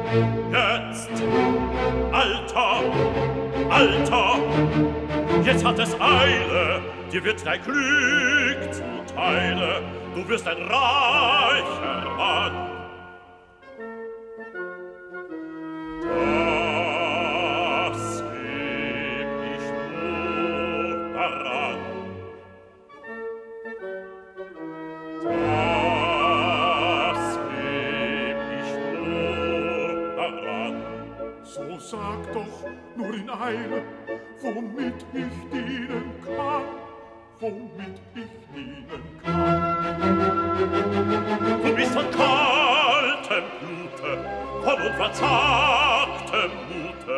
Jetzt, Alter, Alter, jetzt hat es Eile, dir wird dein Glück zuteile, du wirst ein reicher Mann. Das geb ich nur daran. Das geb ich nur daran. So sag doch nur in Eile, womit ich dienen kann, womit ich dienen kann. Du bist von kaltem Blute, von unverzagtem Mute.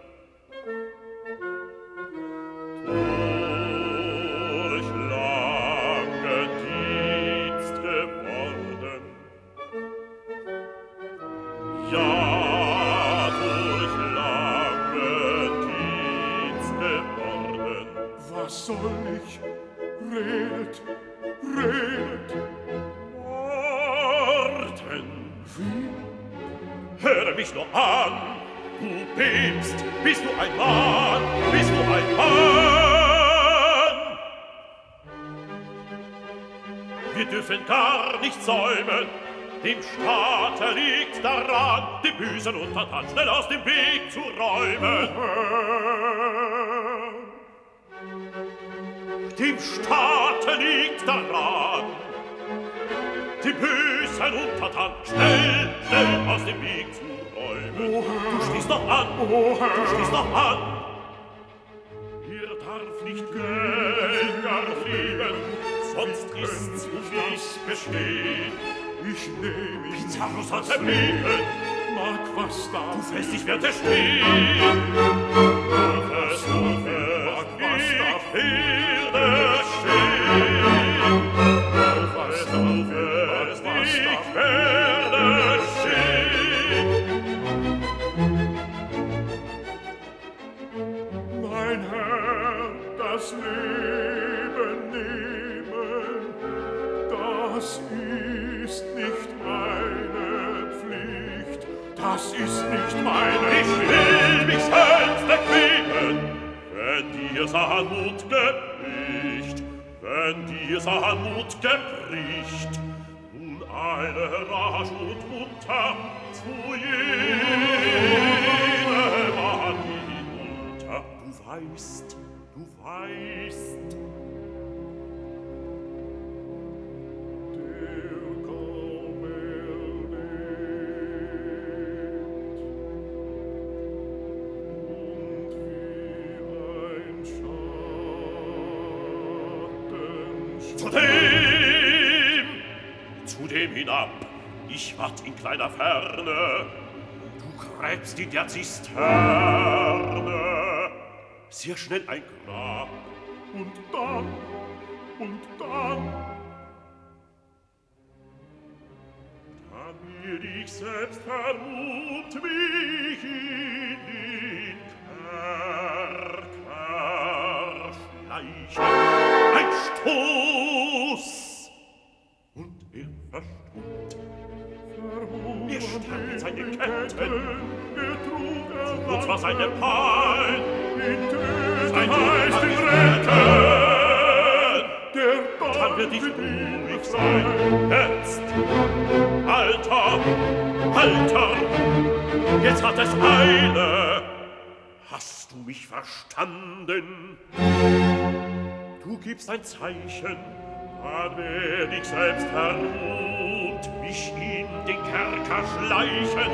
Durch lange Dienst geworden. Ja, durch lange Dienst geworden. Was soll ich? Redet, redet. Worten. Wie? Höre mich nur an, du bebst, bist du ein Mann, bist du ein Mann. Wir dürfen gar nicht säumen, dem Staate liegt daran, die bösen Untertan schnell aus dem Weg zu räumen. Dem Staate liegt daran, die bösen Untertan schnell, schnell aus dem Weg zu räumen. Du stehst doch an, du stehst doch an. Ihr darf nicht länger leben, sonst ist's nicht bestehen. Ich nehm ihn Pizarros hat erbeben, mag was da. du fest, ich werde stehen. Rufes, rufes, ich werde stehen. Rufes, rufes, ich werde stehen. Mein Herr, das Leben nehmen, das ist nicht meine Pflicht, das ist nicht meine Ich will mich selbst erquicken, wenn dir Sanmut gebricht, wenn dir Sanmut gebricht, nun eile rasch und munter zu jedem Mann hinunter. Du weißt, du weißt, der kaum erlebt und wie ein Schatten zu dem hinab, ich wart in kleiner Ferne, du gräbst in der Zisterne, sehr schnell ein Grab, und dann, da mir dich selbst vermummt mich in den Kerker schleichen, ein Stoß, und er verstummt. Er starb in seine Ketten, und zwar seine Pein, sein Tod kann ihn retten. Dann wird ich ruhig sein, jetzt, Alter, Alter, jetzt hat es Eile. Hast du mich verstanden? Du gibst ein Zeichen, dann werd ich selbst vermummt, mich in den Kerker schleichen.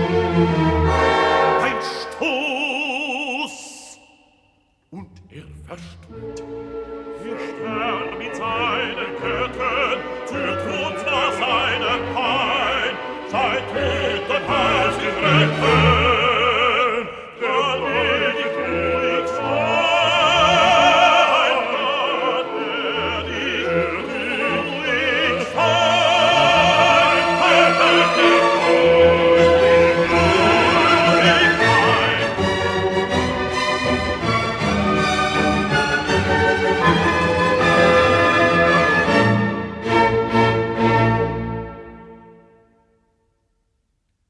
Ein Stoß, und er verstummt. Wir sterben in seinen Ketten, für Tod war seine Pein, sein Totenhals ihn retten.